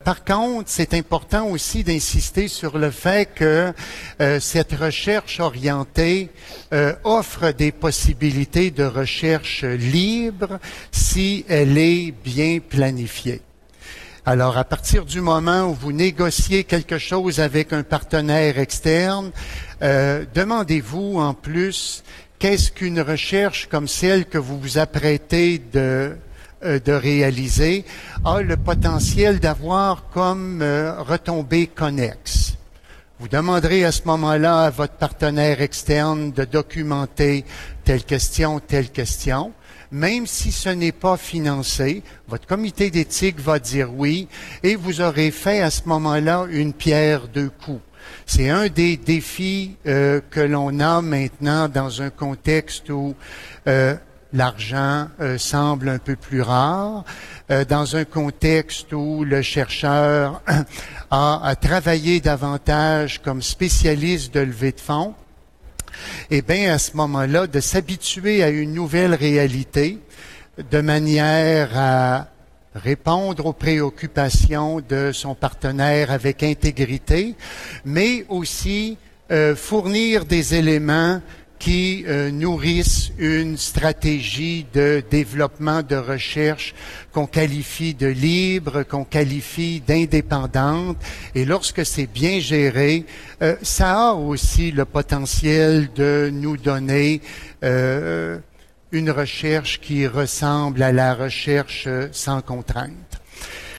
Par contre, c'est important aussi d'insister sur le fait que cette recherche orientée offre des possibilités de recherche libre si elle est bien planifiée. Alors, à partir du moment où vous négociez quelque chose avec un partenaire externe, demandez-vous en plus qu'est-ce qu'une recherche comme celle que vous vous apprêtez de réaliser a le potentiel d'avoir comme retombée connexe. Vous demanderez à ce moment-là à votre partenaire externe de documenter telle question, même si ce n'est pas financé, votre comité d'éthique va dire oui, et vous aurez fait à ce moment-là une pierre deux coups. C'est un des défis que l'on a maintenant dans un contexte où l'argent semble un peu plus rare, dans un contexte où le chercheur a travaillé davantage comme spécialiste de levée de fonds. Eh bien, à ce moment-là, de s'habituer à une nouvelle réalité de manière à répondre aux préoccupations de son partenaire avec intégrité, mais aussi fournir des éléments qui nourrissent une stratégie de développement de recherche qu'on qualifie de libre, qu'on qualifie d'indépendante. Et lorsque c'est bien géré, ça a aussi le potentiel de nous donner une recherche qui ressemble à la recherche sans contrainte.